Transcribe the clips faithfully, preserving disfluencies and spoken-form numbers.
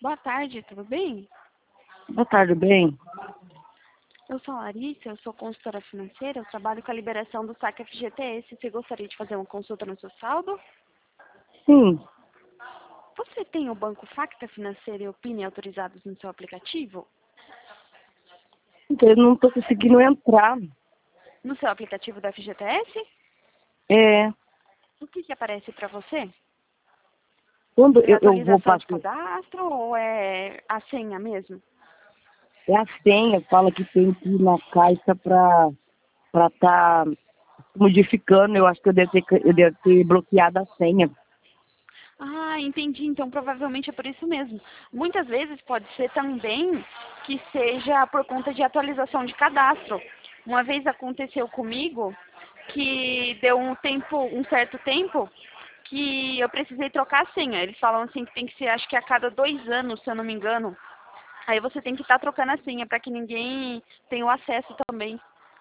Boa tarde, tudo bem? Boa tarde, bem? Eu sou a Larissa, eu sou consultora financeira, eu trabalho com a liberação do saque F G T S. Você gostaria de fazer uma consulta no seu saldo? Sim. Você tem o Banco Facta Financeira e o PIN autorizados no seu aplicativo? Eu não estou conseguindo entrar. No seu aplicativo do F G T S? É, O que que aparece para você? quando É eu, eu vou atualização de passar, cadastro ou é a senha mesmo? é a senha, fala que tem que ir na caixa para para estar modificando. Eu acho que eu devo ter, eu devo ter bloqueado a senha. Ah, entendi. Então, provavelmente é por isso mesmo. Muitas vezes pode ser também que seja por conta de atualização de cadastro. Uma vez aconteceu comigo que deu um tempo, um certo tempo, que eu precisei trocar a senha. Eles falam assim que tem que ser, acho que a cada dois anos, se eu não me engano. Aí você tem que estar trocando a senha para que ninguém tenha o acesso também.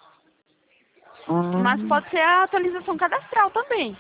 Ah, Mas pode ser a atualização cadastral também.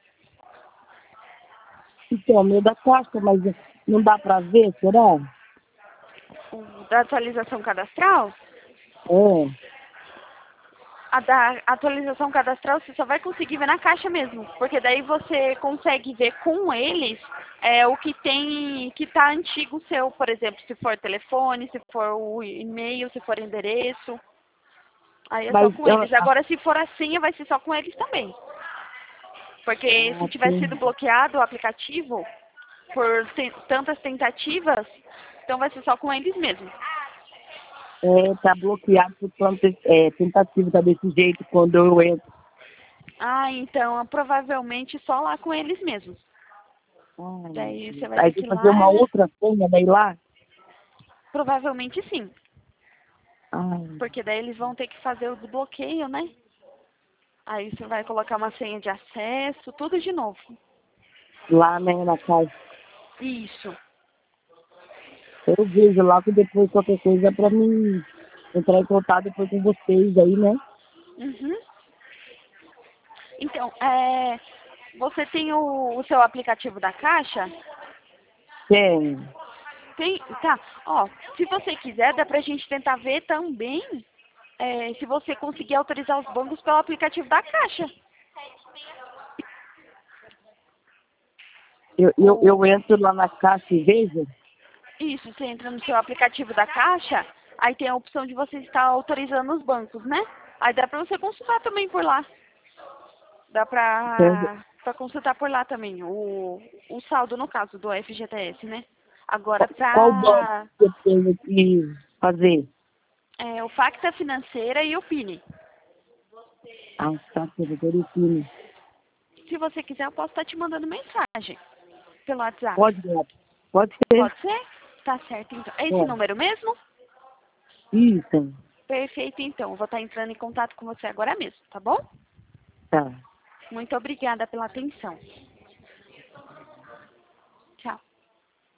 então, meu da caixa, mas não dá para ver, será? O da atualização cadastral? É. A da atualização cadastral você só vai conseguir ver na caixa mesmo, porque daí você consegue ver com eles é, o que tem, que está antigo seu, por exemplo, se for telefone, se for o e-mail, se for endereço, aí é só Mas com eu, eles. Agora, se for a senha, vai ser só com eles também, porque se ah, tiver tem, sido bloqueado o aplicativo por te- tantas tentativas, então vai ser só com eles mesmo. é, tá bloqueado por tanta é, tentativa, tá desse jeito quando eu entro. Ah, então provavelmente só lá com eles mesmo. Ai, meu Daí você Deus. vai Aí ter tem que que ir fazer uma lá. outra senha daí lá? Provavelmente sim, Ai, porque daí eles vão ter que fazer o desbloqueio, né? Aí você vai colocar uma senha de acesso, tudo de novo. lá, né, na caixa. Isso. Eu vejo lá que depois qualquer coisa é pra mim entrar em contato depois com vocês aí, né? Uhum. Então, é, você tem o, o seu aplicativo da Caixa? Tem. Tem, tá. Ó, se você quiser, dá pra gente tentar ver também é, se você conseguir autorizar os bancos pelo aplicativo da Caixa. Eu, eu, O, eu entro lá na caixa e vejo. isso, você entra no seu aplicativo da Caixa, aí tem a opção de você estar autorizando os bancos, né? Aí dá pra você consultar também por lá. Dá Tem- pra, pra consultar por lá também, o, o saldo, no caso, do F G T S, né? Agora, Qual, qual banco pra que eu tenho que fazer? é, o Facta Financeira e o PIN. Ah, tá, secretaria. Se você quiser, eu posso estar te mandando mensagem pelo WhatsApp. Pode, né? Pode ser. Pode ser? Tá certo, então. É esse Pode. número mesmo? Isso. Perfeito, então. Eu vou estar entrando em contato com você agora mesmo, tá bom? Tá. Muito obrigada pela atenção.